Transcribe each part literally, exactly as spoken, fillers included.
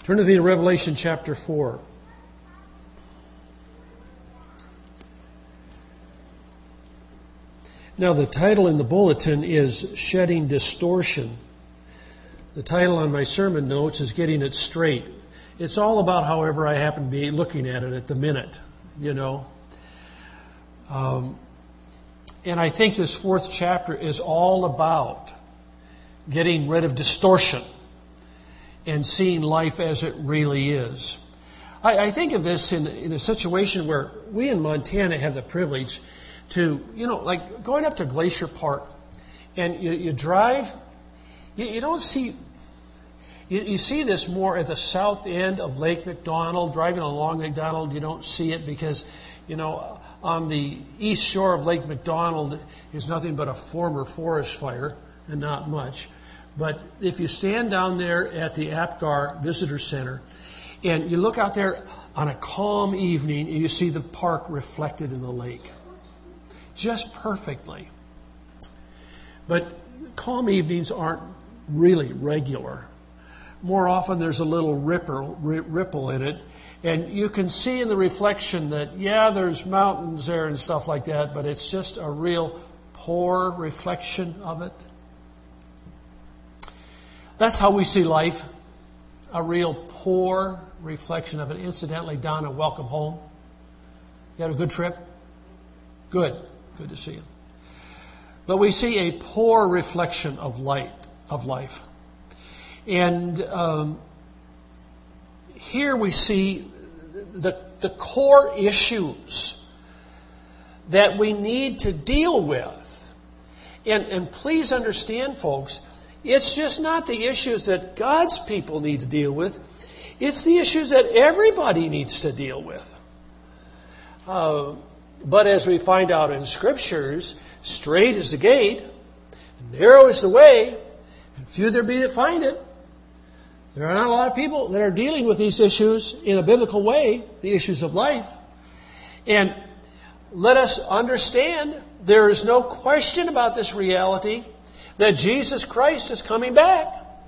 Turn with me to Revelation chapter four. Now, the title in the bulletin is Shedding Distortion. The title on my sermon notes is Getting It Straight. It's all about however I happen to be looking at it at the minute, you know. Um, and I think this fourth chapter is all about getting rid of distortion and seeing life as it really is. I, I think of this in, in a situation where we in Montana have the privilege to, you know, like going up to Glacier Park, and you, you drive, you, you don't see, you, you see this more at the south end of Lake McDonald. Driving along McDonald, you don't see it because, you know, on the east shore of Lake McDonald is nothing but a former forest fire and not much. But if you stand down there at the Apgar Visitor Center and you look out there on a calm evening, you see the park reflected in the lake. Just perfectly. But calm evenings aren't really regular. More often there's a little ripple, ripple in it, and you can see in the reflection that, yeah, there's mountains there and stuff like that, but it's just a real poor reflection of it. That's how we see life, a real poor reflection of it. Incidentally, Donna, welcome home. You had a good trip? Good. Good to see you. But we see a poor reflection of light, of life. And um, here we see the, the core issues that we need to deal with. And, and please understand, folks, it's just not the issues that God's people need to deal with. It's the issues that everybody needs to deal with. Uh, But as we find out in Scriptures, straight is the gate, and narrow is the way, and few there be that find it. There are not a lot of people that are dealing with these issues in a biblical way, the issues of life. And let us understand, there is no question about this reality that Jesus Christ is coming back.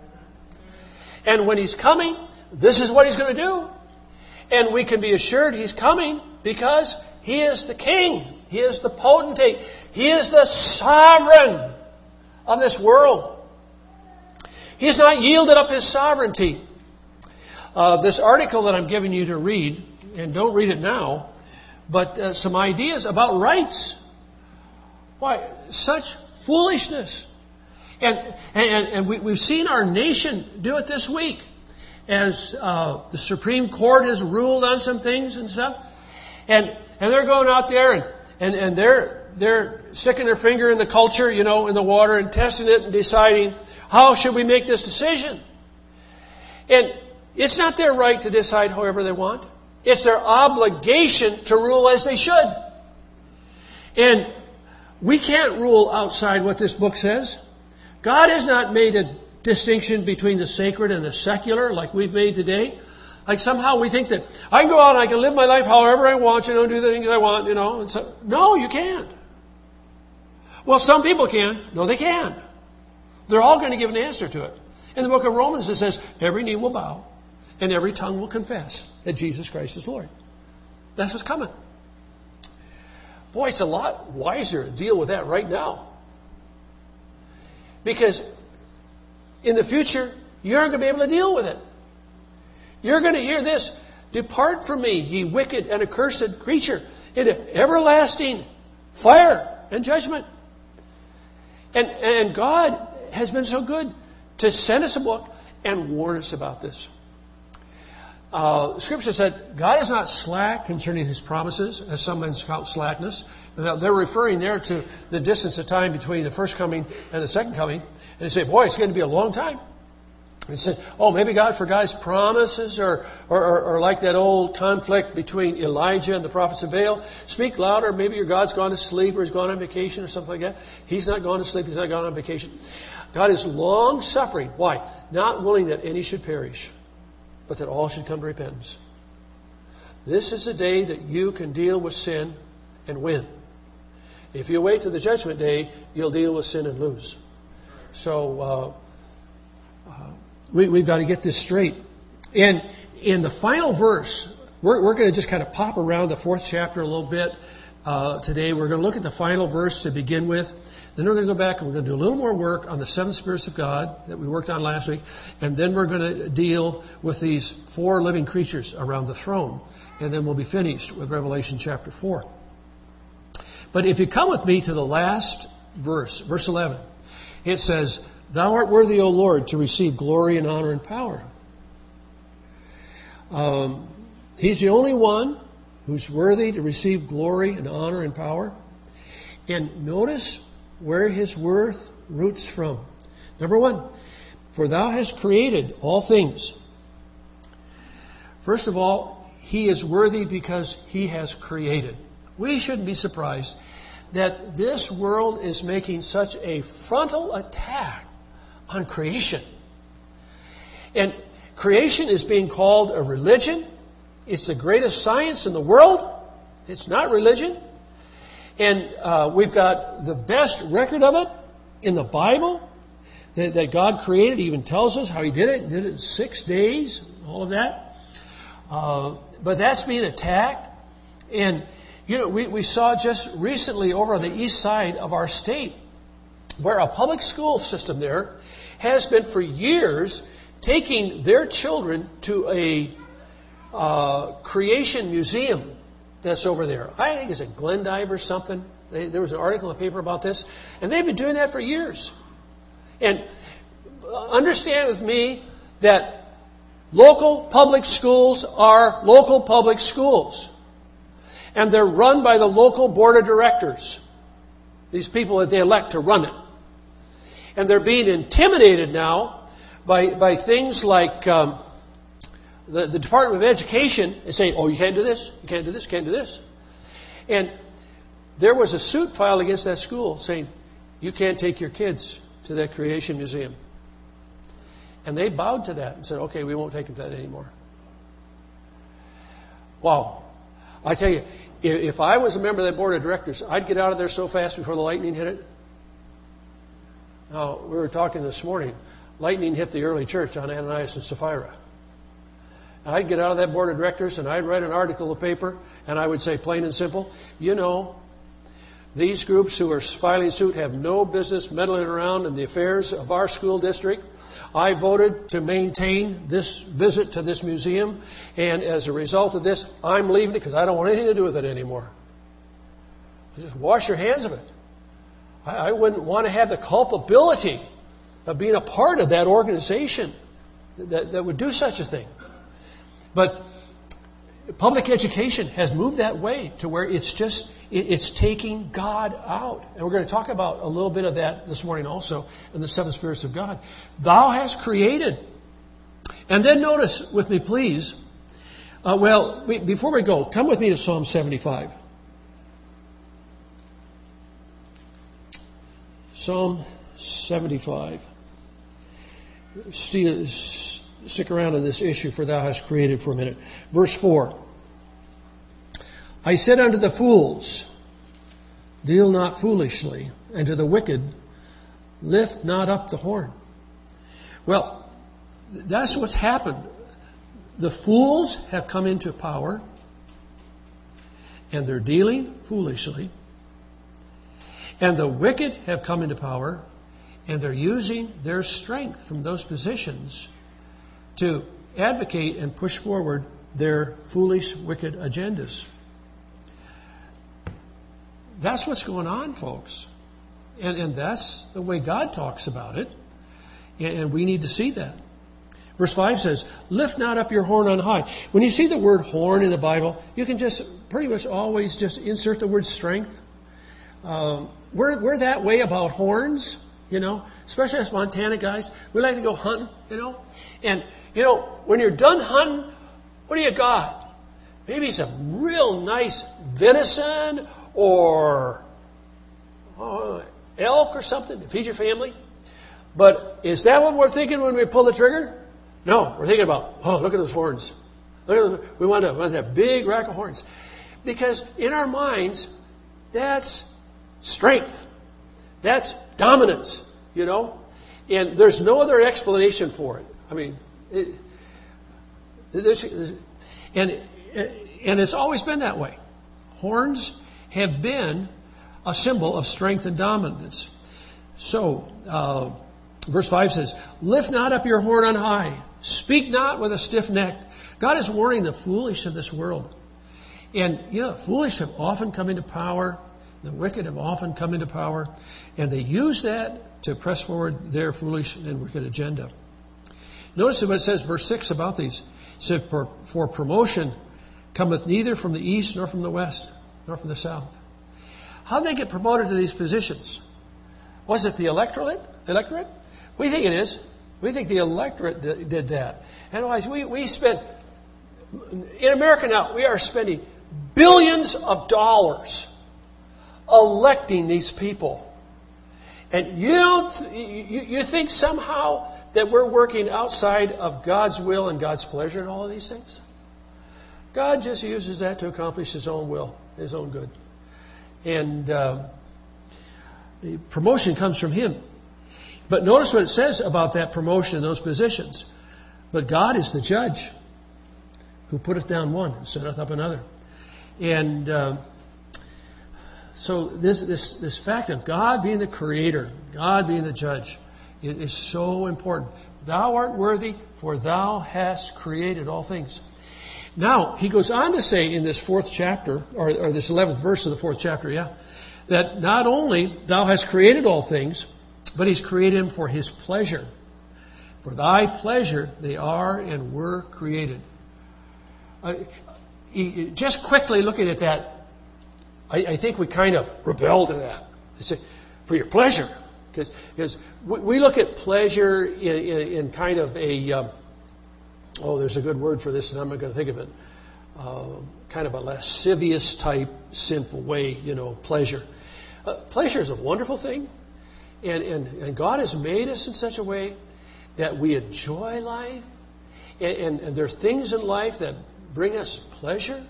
And when He's coming, this is what He's going to do. And we can be assured He's coming because He is the King. He is the potentate. He is the sovereign of this world. He's not yielded up His sovereignty. Uh, this article that I'm giving you to read, and don't read it now, but uh, some ideas about rights. Why, such foolishness. And, and, and we, we've seen our nation do it this week as uh, the Supreme Court has ruled on some things and stuff. And And they're going out there and, and, and they're they're sticking their finger in the culture, you know, in the water and testing it and deciding how should we make this decision. And it's not their right to decide however they want. It's their obligation to rule as they should. And we can't rule outside what this book says. God has not made a distinction between the sacred and the secular like we've made today. Like somehow we think that I can go out and I can live my life however I want, you know, do the things I want, you know. And so, no, you can't. Well, some people can. No, they can't. They're all going to give an answer to it. In the book of Romans it says, every knee will bow and every tongue will confess that Jesus Christ is Lord. That's what's coming. Boy, it's a lot wiser to deal with that right now. Because in the future, you aren't going to be able to deal with it. You're going to hear this, depart from me, ye wicked and accursed creature, into everlasting fire and judgment. And, and God has been so good to send us a book and warn us about this. Uh, Scripture said, God is not slack concerning His promises, as some men count slackness. They're referring there to the distance of time between the first coming and the second coming. And they say, boy, it's going to be a long time. And said, oh, maybe God forgot His promises, or, or, or, or like that old conflict between Elijah and the prophets of Baal. Speak louder. Maybe your God's gone to sleep or He's gone on vacation or something like that. He's not gone to sleep. He's not gone on vacation. God is long suffering. Why? Not willing that any should perish, but that all should come to repentance. This is the day that you can deal with sin and win. If you wait to the judgment day, you'll deal with sin and lose. So uh, uh, we, we've got to get this straight. And in the final verse, we're, we're going to just kind of pop around the fourth chapter a little bit uh, today. We're going to look at the final verse to begin with. Then we're going to go back and we're going to do a little more work on the seven spirits of God that we worked on last week. And then we're going to deal with these four living creatures around the throne. And then we'll be finished with Revelation chapter four. But if you come with me to the last verse, verse eleven, it says, "Thou art worthy, O Lord, to receive glory and honor and power." Um, he's the only one who's worthy to receive glory and honor and power. And notice where his worth roots from. Number one, for thou hast created all things. First of all, he is worthy because he has created. We shouldn't be surprised that this world is making such a frontal attack on creation. And creation is being called a religion. It's the greatest science in the world. It's not religion. And uh, we've got the best record of it in the Bible that, that God created. He even tells us how he did it. He did it in six days, all of that. Uh, but that's being attacked. And, you know, we, we saw just recently over on the east side of our state where a public school system there has been for years taking their children to a uh, creation museum that's over there. I think it's at Glendive or something. They, there was an article in the paper about this. And they've been doing that for years. And understand with me that local public schools are local public schools. And they're run by the local board of directors. These people that they elect to run it. And they're being intimidated now by, by things like... Um, The, the Department of Education is saying, oh, you can't do this, you can't do this, you can't do this. And there was a suit filed against that school saying, you can't take your kids to that creation museum. And they bowed to that and said, okay, we won't take them to that anymore. Wow. I tell you, if, if I was a member of that board of directors, I'd get out of there so fast before the lightning hit it. Now, we were talking this morning, lightning hit the early church on Ananias and Sapphira. I'd get out of that board of directors and I'd write an article in the paper and I would say plain and simple, you know, these groups who are filing suit have no business meddling around in the affairs of our school district. I voted to maintain this visit to this museum, and as a result of this, I'm leaving it because I don't want anything to do with it anymore. Just wash your hands of it. I, I wouldn't want to have the culpability of being a part of that organization that, that would do such a thing. But public education has moved that way to where it's just, it's taking God out. And we're going to talk about a little bit of that this morning also in the seven spirits of God. Thou hast created. And then notice with me, please. Uh, well, we, before we go, come with me to Psalm seventy-five. Psalm seventy-five. Still, stick around on this issue, for thou hast created for a minute. Verse four. I said unto the fools, deal not foolishly, and to the wicked, lift not up the horn. Well, that's what's happened. The fools have come into power, and they're dealing foolishly. And the wicked have come into power, and they're using their strength from those positions to advocate and push forward their foolish, wicked agendas. That's what's going on, folks. And, and that's the way God talks about it. And, and we need to see that. Verse five says, lift not up your horn on high. When you see the word horn in the Bible, you can just pretty much always just insert the word strength. Um, we're, we're that way about horns, you know, especially us Montana guys. We like to go hunting, you know. And, you know, when you're done hunting, what do you got? Maybe some real nice venison or oh, elk or something to feed your family. But is that what we're thinking when we pull the trigger? No, we're thinking about, oh, look at those horns. Look at those, we want, to, we want that big rack of horns. Because in our minds, that's strength. That's dominance, you know. And there's no other explanation for it. I mean, it, This, and, and it's always been that way. Horns have been a symbol of strength and dominance. So, uh, verse five says, lift not up your horn on high. Speak not with a stiff neck. God is warning the foolish of this world. And, you know, the foolish have often come into power. The wicked have often come into power. And they use that to press forward their foolish and wicked agenda. Notice what it says, verse six about these. It says, for, for promotion cometh neither from the east nor from the west nor from the south. How did they get promoted to these positions? Was it the electorate? Electorate? We think it is. We think the electorate d- did that. And otherwise, we, we spent, in America now, we are spending billions of dollars electing these people. And you don't, you, you think somehow that we're working outside of God's will and God's pleasure in all of these things? God just uses that to accomplish His own will, His own good. And uh, the promotion comes from Him. But notice what it says about that promotion in those positions. But God is the judge who putteth down one and setteth up another. And uh, so this, this, this fact of God being the creator, God being the judge, it is so important. Thou art worthy, for thou hast created all things. Now, he goes on to say in this fourth chapter, or, or this eleventh verse of the fourth chapter, yeah, that not only thou hast created all things, but He's created them for His pleasure. For thy pleasure they are and were created. Uh, just quickly looking at that, I, I think we kind of rebel to that. They say, for your pleasure. Because because we look at pleasure in, in, in kind of a, um, oh, there's a good word for this, and I'm not going to think of it, uh, kind of a lascivious type, sinful way, you know, pleasure. Uh, pleasure is a wonderful thing. And, and, and God has made us in such a way that we enjoy life. And, and, and there are things in life that bring us pleasure.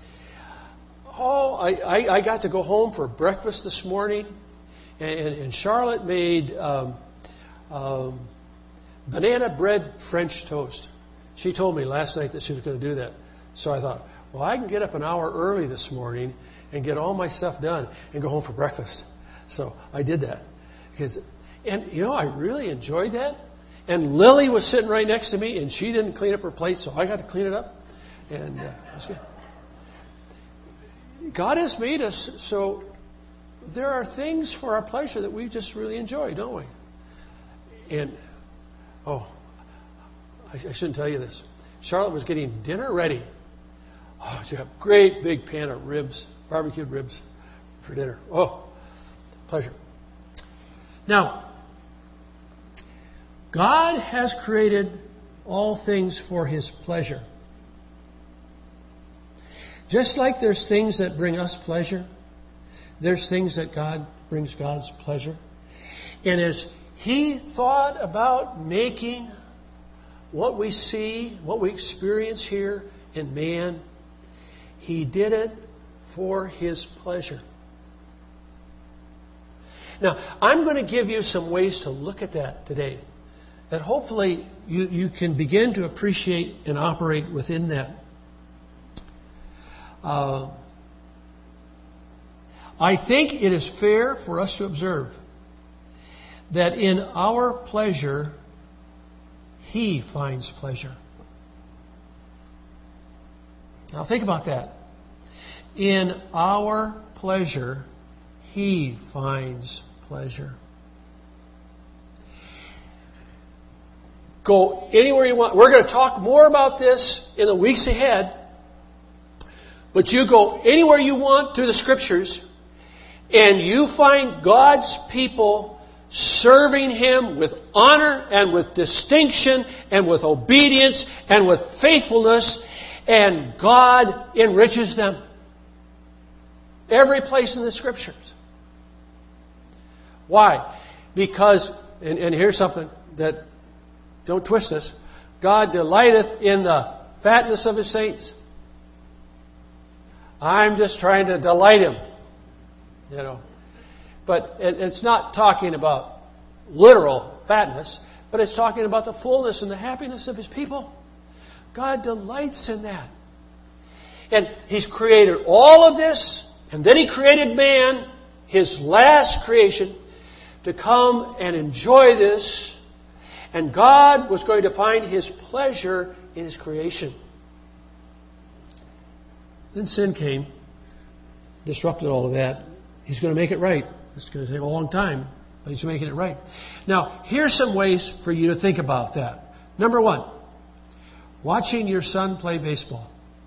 Oh, I, I, I got to go home for breakfast this morning. And, and, and Charlotte made um, um, banana bread French toast. She told me last night that she was going to do that. So I thought, well, I can get up an hour early this morning and get all my stuff done and go home for breakfast. So I did that. Because, and you know, I really enjoyed that. And Lily was sitting right next to me, and she didn't clean up her plate, so I got to clean it up. And uh, it was good. God has made us so there are things for our pleasure that we just really enjoy, don't we? And, oh, I, I shouldn't tell you this. Charlotte was getting dinner ready. Oh, she had a great big pan of ribs, barbecued ribs for dinner. Oh, pleasure. Now, God has created all things for His pleasure. Just like there's things that bring us pleasure, there's things that God brings God's pleasure. And as He thought about making what we see, what we experience here in man, He did it for His pleasure. Now, I'm going to give you some ways to look at that today, that hopefully you, you can begin to appreciate and operate within that. Uh, I think it is fair for us to observe that in our pleasure, He finds pleasure. Now think about that. In our pleasure, He finds pleasure. Go anywhere you want. We're going to talk more about this in the weeks ahead. But you go anywhere you want through the Scriptures, and you find God's people serving Him with honor and with distinction and with obedience and with faithfulness, and God enriches them. Every place in the Scriptures. Why? Because, and, and here's something that, don't twist this, God delighteth in the fatness of His saints. I'm just trying to delight Him, you know. But it, it's not talking about literal fatness, but it's talking about the fullness and the happiness of His people. God delights in that. And He's created all of this, and then He created man, His last creation, to come and enjoy this. And God was going to find His pleasure in His creation. Then sin came, disrupted all of that. He's going to make it right. It's going to take a long time, but He's making it right. Now, here's some ways for you to think about that. Number one, watching your son play baseball.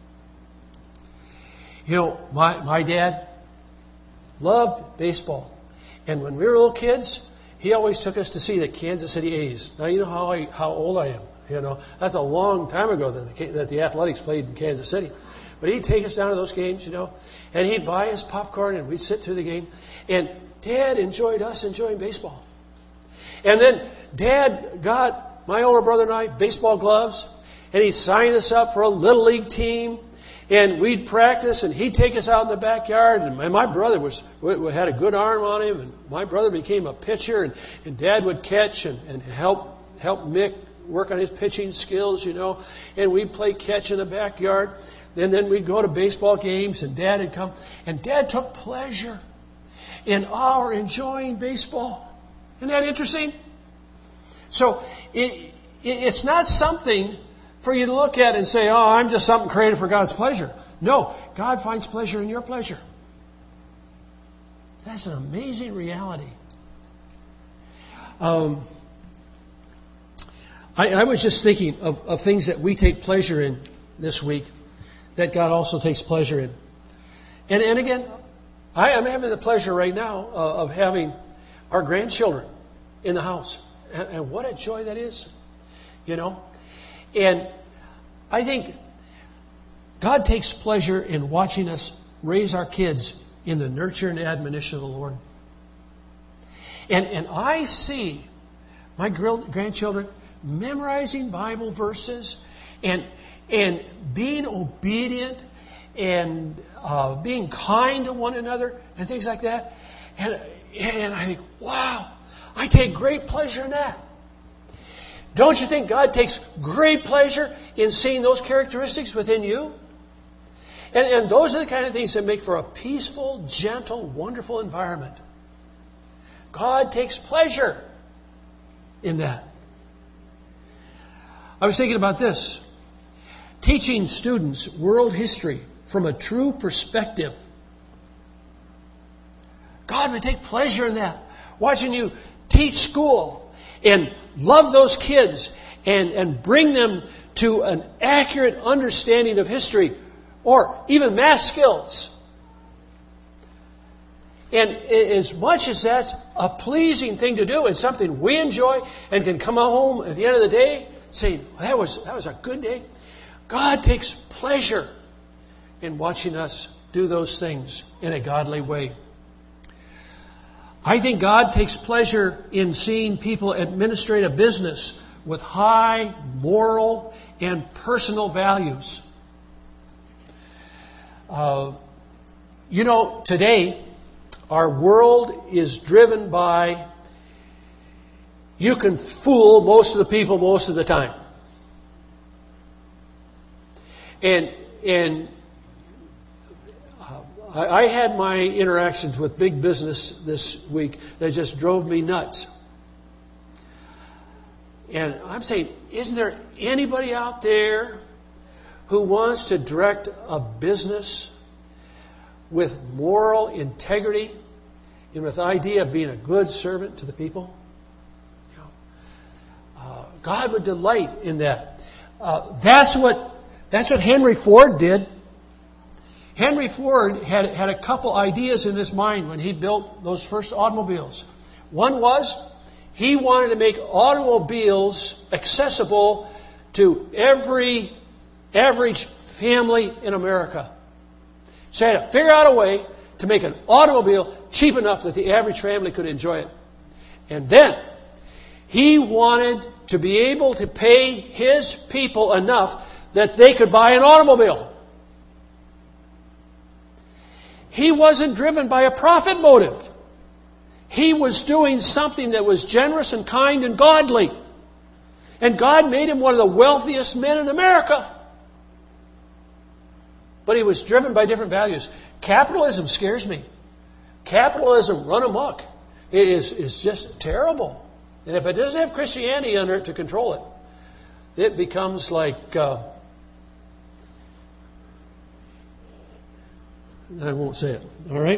You know, my, my dad loved baseball. And when we were little kids, he always took us to see the Kansas City A's. Now, you know how I, how old I am. You know, that's a long time ago that the, that the Athletics played in Kansas City. But he'd take us down to those games, you know, and he'd buy us popcorn and we'd sit through the game. And Dad enjoyed us enjoying baseball. And then Dad got my older brother and I baseball gloves, and he signed us up for a little league team. And we'd practice, and he'd take us out in the backyard. And my brother was had a good arm on him, and my brother became a pitcher, and, and Dad would catch and, and help help Mick work on his pitching skills, you know. And we'd play catch in the backyard. And then we'd go to baseball games, and Dad would come. And Dad took pleasure in our enjoying baseball. Isn't that interesting? So it, it, it's not something for you to look at and say, oh, I'm just something created for God's pleasure. No, God finds pleasure in your pleasure. That's an amazing reality. Um, I, I was just thinking of, of things that we take pleasure in this week that God also takes pleasure in. And, and again, I am having the pleasure right now uh, of having our grandchildren in the house. And, and what a joy that is, you know. And I think God takes pleasure in watching us raise our kids in the nurture and admonition of the Lord. And, and I see my grandchildren memorizing Bible verses and, and being obedient and uh, being kind to one another and things like that. And, and I think, wow, I take great pleasure in that. Don't you think God takes great pleasure in seeing those characteristics within you? And, and those are the kind of things that make for a peaceful, gentle, wonderful environment. God takes pleasure in that. I was thinking about this. Teaching students world history from a true perspective. God would take pleasure in that. Watching you teach school and love those kids and, and bring them to an accurate understanding of history or even math skills. And as much as that's a pleasing thing to do and something we enjoy and can come home at the end of the day saying, well, that was, that was a good day, God takes pleasure in watching us do those things in a godly way. I think God takes pleasure in seeing people administrate a business with high moral and personal values. Uh, you know, today, our world is driven by you can fool most of the people most of the time. And, and I had my interactions with big business this week that just drove me nuts. And I'm saying, isn't there anybody out there who wants to direct a business with moral integrity and with the idea of being a good servant to the people? You know, uh, God would delight in that. Uh, that's what that's what Henry Ford did. Henry Ford had, had a couple ideas in his mind when he built those first automobiles. One was he wanted to make automobiles accessible to every average family in America. So he had to figure out a way to make an automobile cheap enough that the average family could enjoy it. And then he wanted to be able to pay his people enough that they could buy an automobile. He wasn't driven by a profit motive. He was doing something that was generous and kind and godly. And God made him one of the wealthiest men in America. but he was driven by different values. Capitalism scares me. Capitalism run amok. It is, is just terrible. And if it doesn't have Christianity under it to control it, it becomes like... Uh, I won't say it. All right?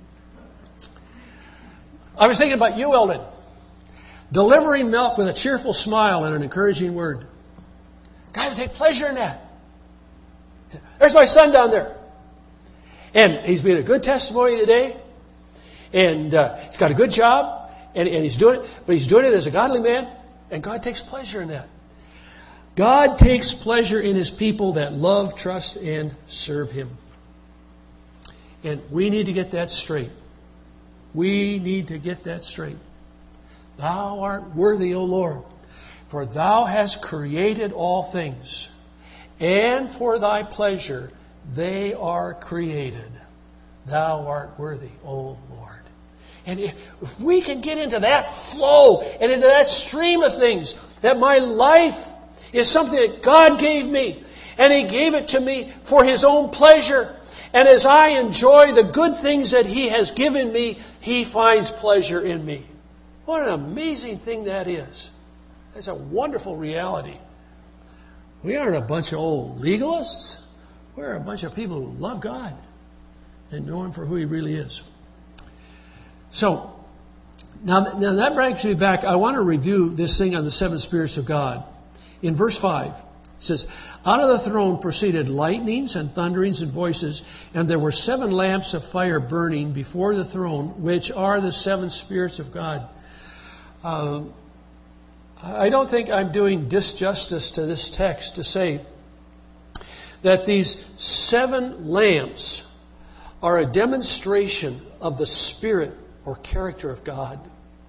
I was thinking about you, Eldon. Delivering milk with a cheerful smile and an encouraging word. God would take pleasure in that. There's my son down there. And he's been a good testimony today. And uh, he's got a good job. And, and he's doing it. But he's doing it as a godly man. And God takes pleasure in that. God takes pleasure in His people that love, trust, and serve Him. And we need to get that straight. We need to get that straight. Thou art worthy, O Lord, for Thou hast created all things, and for Thy pleasure they are created. Thou art worthy, O Lord. And if we can get into that flow and into that stream of things, that my life is something that God gave me, and He gave it to me for His own pleasure. And as I enjoy the good things that He has given me, He finds pleasure in me. What an amazing thing that is. That's a wonderful reality. We aren't a bunch of old legalists. We're a bunch of people who love God and know Him for who He really is. So, now, now that brings me back. I want to review this thing on the seven spirits of God. In verse five, it says, out of the throne proceeded lightnings and thunderings and voices, and there were seven lamps of fire burning before the throne, which are the seven spirits of God. Uh, I don't think I'm doing disjustice to this text to say that these seven lamps are a demonstration of the spirit or character of God.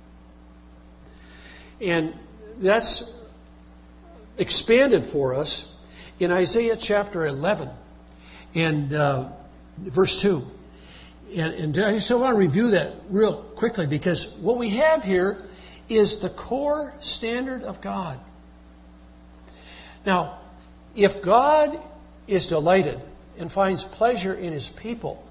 And that's expanded for us in Isaiah chapter eleven and uh, verse two. And, and I just want to review that real quickly, because what we have here is the core standard of God. Now, if God is delighted and finds pleasure in His people,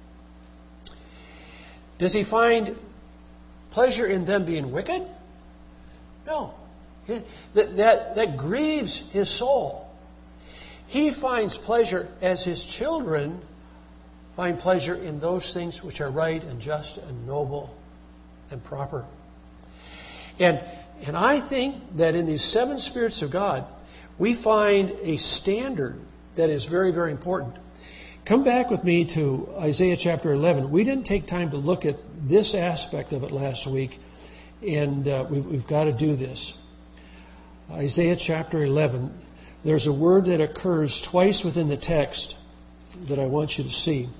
does He find pleasure in them being wicked? No. That, that, that grieves His soul. He finds pleasure as His children find pleasure in those things which are right and just and noble and proper. And, and I think that in these seven spirits of God, we find a standard that is very, very important. Come back with me to Isaiah chapter eleven. We didn't take time to look at this aspect of it last week, and uh, we've, we've got to do this. Isaiah chapter eleven, there's a word that occurs twice within the text that I want you to see.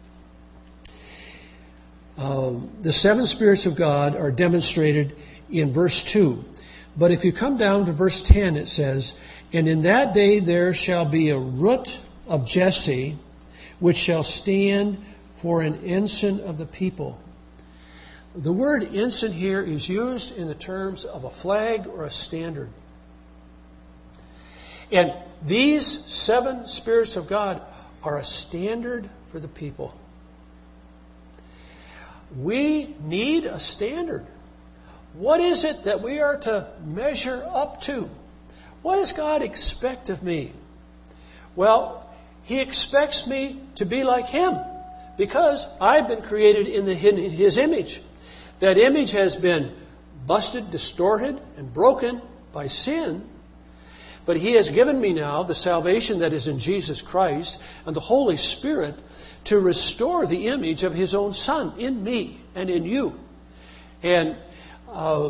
Um, the seven spirits of God are demonstrated in verse two. But if you come down to verse ten, it says, and in that day there shall be a root of Jesse, which shall stand for an ensign of the people. The word ensign here is used in the terms of a flag or a standard. And these seven spirits of God are a standard for the people. We need a standard. What is it that we are to measure up to? What does God expect of me? Well, He expects me to be like Him, because I've been created in, the, in His image. That image has been busted, distorted, and broken by sin. But He has given me now the salvation that is in Jesus Christ and the Holy Spirit to restore the image of His own Son in me and in you. And uh,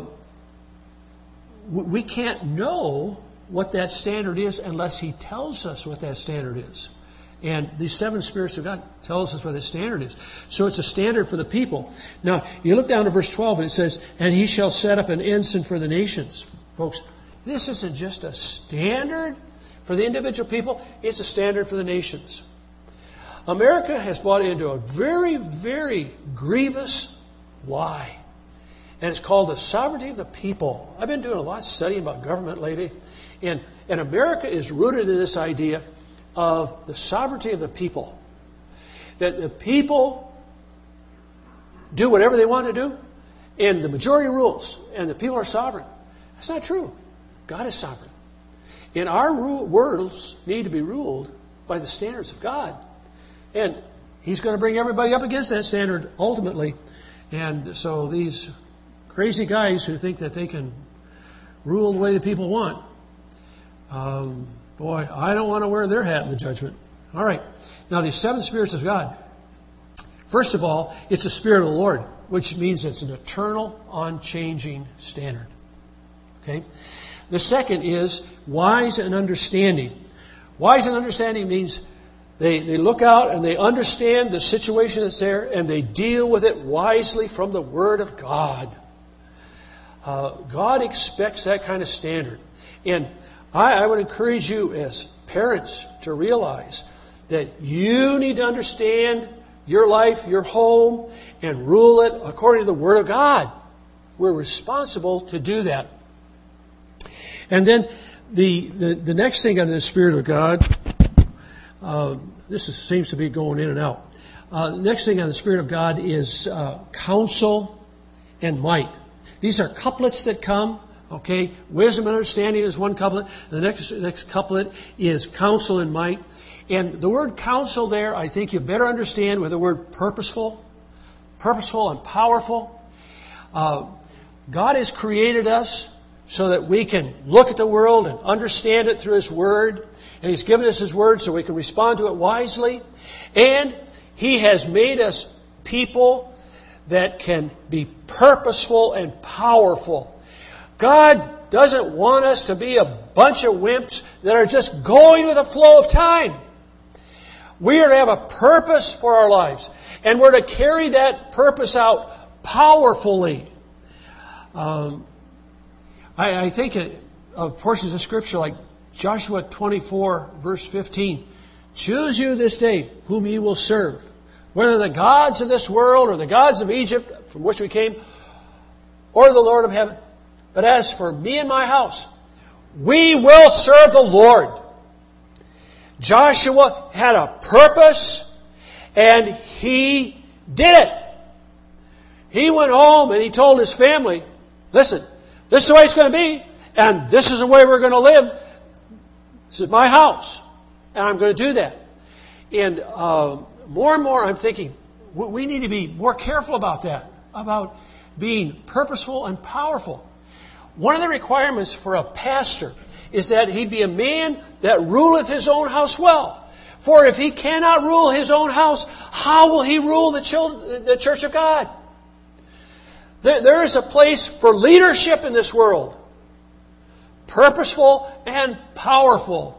we can't know what that standard is unless He tells us what that standard is. And these seven spirits of God tells us what that standard is. So it's a standard for the people. Now, you look down to verse twelve and it says, and He shall set up an ensign for the nations. Folks, this isn't just a standard for the individual people, it's a standard for the nations. America has bought into a very, very grievous lie. And it's called the sovereignty of the people. I've been doing a lot of studying about government lately. And, and America is rooted in this idea of the sovereignty of the people. That the people do whatever they want to do, and the majority rules, and the people are sovereign. That's not true. God is sovereign. And our rule, worlds need to be ruled by the standards of God. And He's going to bring everybody up against that standard ultimately. And so these crazy guys who think that they can rule the way the people want, um, boy, I don't want to wear their hat in the judgment. All right. Now, these seven spirits of God. First of all, it's the Spirit of the Lord, which means it's an eternal, unchanging standard. Okay? The second is wise and understanding. Wise and understanding means they, they look out and they understand the situation that's there and they deal with it wisely from the Word of God. Uh, God expects that kind of standard. And I, I would encourage you as parents to realize that you need to understand your life, your home, and rule it according to the Word of God. We're responsible to do that. And then the, the, the next thing under the Spirit of God, uh, this is, seems to be going in and out. Uh, the next thing on the Spirit of God is uh, counsel and might. These are couplets that come. Okay, wisdom and understanding is one couplet. The next next couplet is counsel and might. And the word counsel there, I think you better understand with the word purposeful, purposeful and powerful. Uh, God has created us so that we can look at the world and understand it through His Word. And He's given us His Word so we can respond to it wisely. And He has made us people that can be purposeful and powerful. God doesn't want us to be a bunch of wimps that are just going with the flow of time. We are to have a purpose for our lives. And we're to carry that purpose out powerfully. Um, I, I think of portions of Scripture like Joshua twenty-four, verse fifteen. Choose you this day whom ye will serve, whether the gods of this world or the gods of Egypt from which we came, or the Lord of heaven. But as for me and my house, we will serve the Lord. Joshua had a purpose, and he did it. He went home and he told his family, listen, this is the way it's going to be, and this is the way we're going to live. This is my house, and I'm going to do that. And uh, more and more I'm thinking, we need to be more careful about that, about being purposeful and powerful. One of the requirements for a pastor is that he be a man that ruleth his own house well. For if he cannot rule his own house, how will he rule the children, the church of God? There, there is a place for leadership in this world. Purposeful and powerful.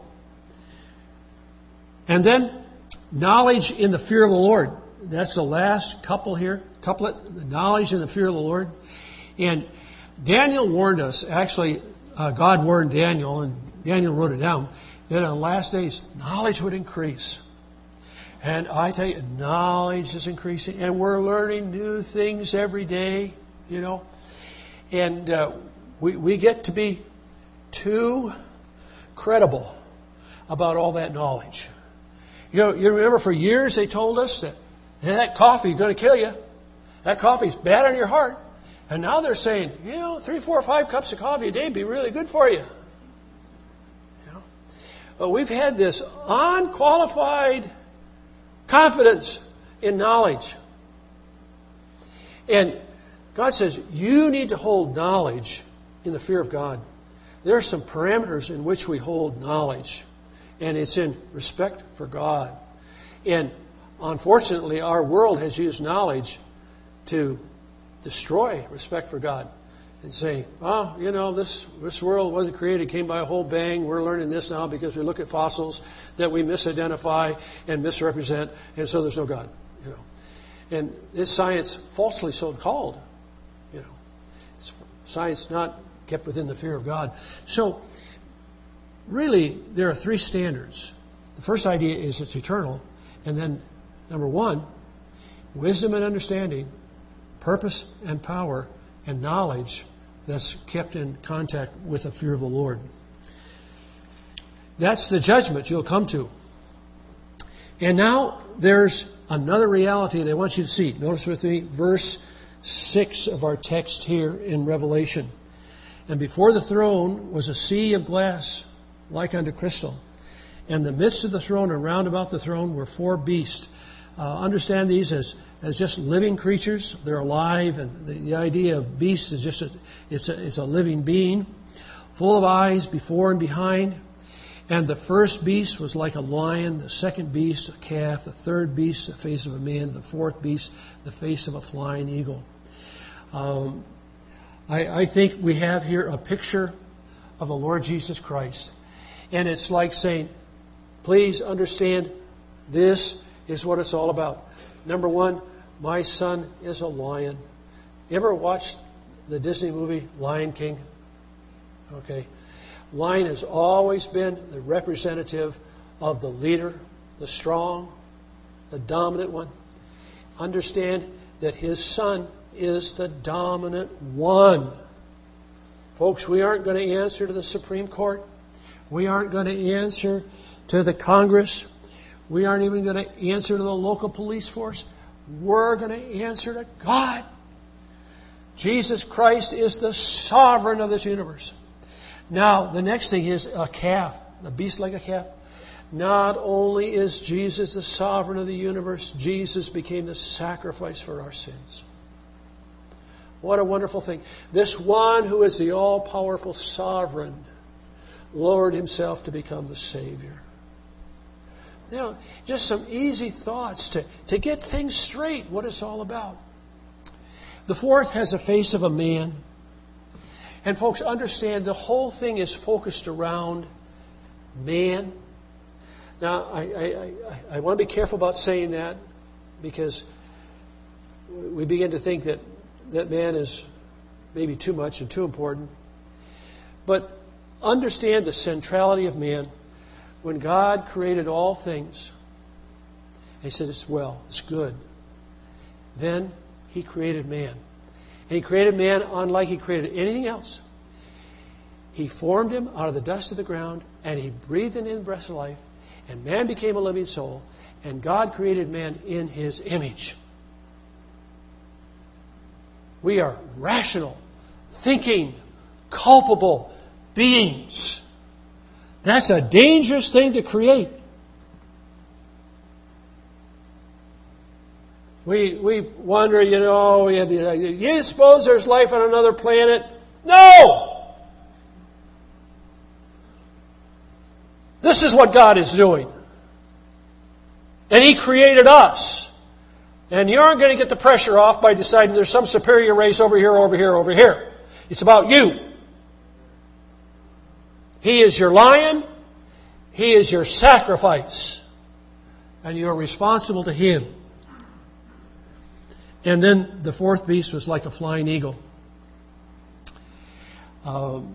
And then knowledge in the fear of the Lord. That's the last couple here. Couplet, the knowledge in the fear of the Lord. And Daniel warned us, actually, uh, God warned Daniel, and Daniel wrote it down, that in the last days, knowledge would increase. And I tell you, knowledge is increasing, and we're learning new things every day, you know. And uh, we, we get to be too credible about all that knowledge. You know, you remember for years they told us that hey, that coffee is going to kill you. That coffee is bad on your heart. And now they're saying, you know, three, four, five cups of coffee a day would be really good for you. You know? But we've had this unqualified confidence in knowledge. And God says, you need to hold knowledge in the fear of God. There are some parameters in which we hold knowledge. And it's in respect for God. And unfortunately, our world has used knowledge to destroy respect for God and say, oh, you know, this, this world wasn't created, came by a whole bang. We're learning this now because we look at fossils that we misidentify and misrepresent, and so there's no God. You know, and this science falsely so called. You know, it's science not kept within the fear of God. So, really, there are three standards. The first idea is it's eternal, and then number one, wisdom and understanding, purpose and power, and knowledge that's kept in contact with the fear of the Lord. That's the judgment you'll come to. And now there's another reality that I want you to see. Notice with me verse six of our text here in Revelation. And before the throne was a sea of glass like unto crystal. And in the midst of the throne and round about the throne were four beasts. Uh, understand these as, as just living creatures. They're alive. And the, the idea of beast is just a, it's a, it's a living being, full of eyes before and behind. And the first beast was like a lion, the second beast a calf, the third beast the face of a man, the fourth beast the face of a flying eagle. Um, I, I think we have here a picture of the Lord Jesus Christ. And it's like saying, please understand, this is what it's all about. Number one, my son is a lion. You ever watched the Disney movie Lion King? Okay. Lion has always been the representative of the leader, the strong, the dominant one. Understand that his son is the dominant one. Folks, we aren't going to answer to the Supreme Court. We aren't going to answer to the Congress. We aren't even going to answer to the local police force. We're going to answer to God. Jesus Christ is the sovereign of this universe. Now, the next thing is a calf, a beast like a calf. Not only is Jesus the sovereign of the universe, Jesus became the sacrifice for our sins. What a wonderful thing. This one who is the all-powerful sovereign lowered himself to become the Savior. You know, just some easy thoughts to, to get things straight, what it's all about. The fourth has the face of a man. And folks, understand the whole thing is focused around man. Now, I, I, I, I want to be careful about saying that because we begin to think that, that man is maybe too much and too important. But understand the centrality of man. When God created all things, He said it's well, it's good. Then He created man. And He created man unlike He created anything else. He formed him out of the dust of the ground, and He breathed in him the breath of life, and man became a living soul, and God created man in His image. We are rational, thinking, culpable beings. That's a dangerous thing to create. We we wonder, you know, we have these ideas. You suppose there's life on another planet? No! This is what God is doing. And He created us. And you aren't going to get the pressure off by deciding there's some superior race over here, over here, over here. It's about you. He is your lion. He is your sacrifice. And you are responsible to Him. And then the fourth beast was like a flying eagle. Um,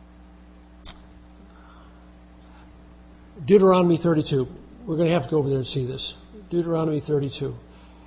Deuteronomy thirty-two. We're going to have to go over there and see this. Deuteronomy thirty-two.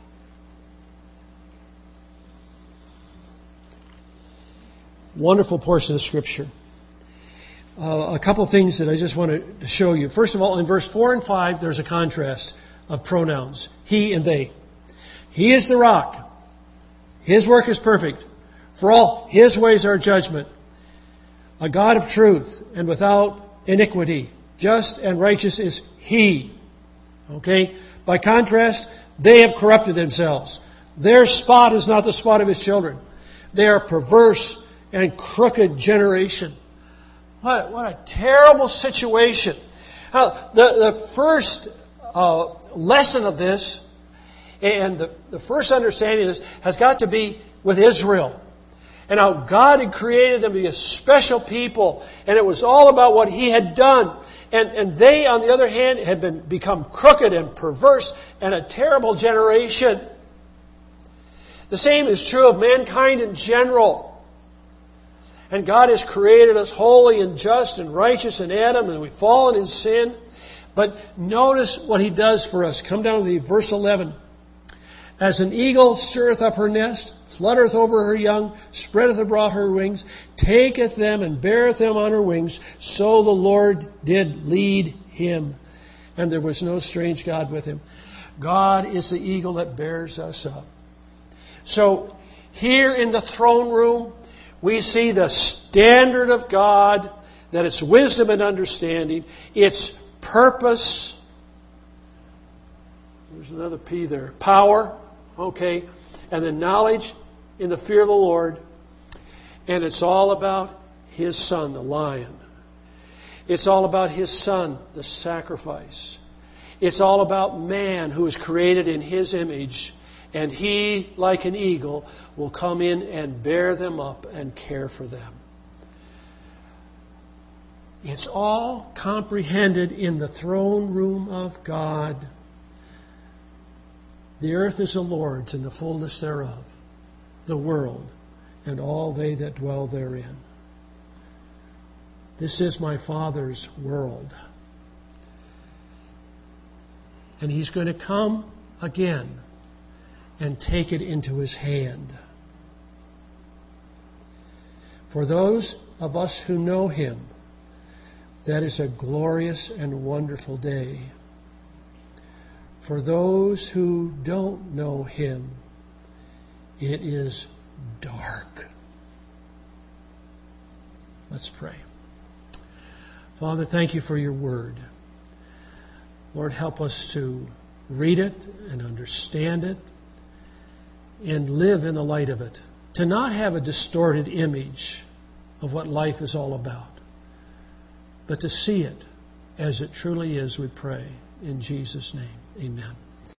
Wonderful portion of Scripture. Uh, a couple things that I just want to show you. First of all, in verse four and five, there's a contrast of pronouns. He and they. He is the rock. His work is perfect. For all His ways are judgment. A God of truth and without iniquity. Just and righteous is He. Okay? By contrast, they have corrupted themselves. Their spot is not the spot of His children. They are a perverse and crooked generation. What, what a terrible situation. Now, the, the first uh, lesson of this, and the, the first understanding of this, has got to be with Israel. And how God had created them to be a special people. And it was all about what He had done. And, and they, on the other hand, had been become crooked and perverse and a terrible generation. The same is true of mankind in general. And God has created us holy and just and righteous in Adam, and we've fallen in sin. But notice what He does for us. Come down to the verse eleven. As an eagle stirreth up her nest, fluttereth over her young, spreadeth abroad her wings, taketh them and beareth them on her wings, so the Lord did lead him. and there was no strange God with him. God is the eagle that bears us up. So here in the throne room, we see the standard of God, that it's wisdom and understanding, it's purpose. There's another P there. Power, okay, and then knowledge in the fear of the Lord. And it's all about His Son, the Lion. It's all about His Son, the sacrifice. It's all about man who is created in His image. And He, like an eagle, will come in and bear them up and care for them. It's all comprehended in the throne room of God. The earth is the Lord's and the fullness thereof, the world and all they that dwell therein. This is my Father's world. And He's going to come again and take it into His hand. For those of us who know Him, that is a glorious and wonderful day. For those who don't know Him, it is dark. Let's pray. Father, thank You for Your word. Lord, help us to read it and understand it and live in the light of it. To not have a distorted image of what life is all about, but to see it as it truly is, we pray. In Jesus' name, amen.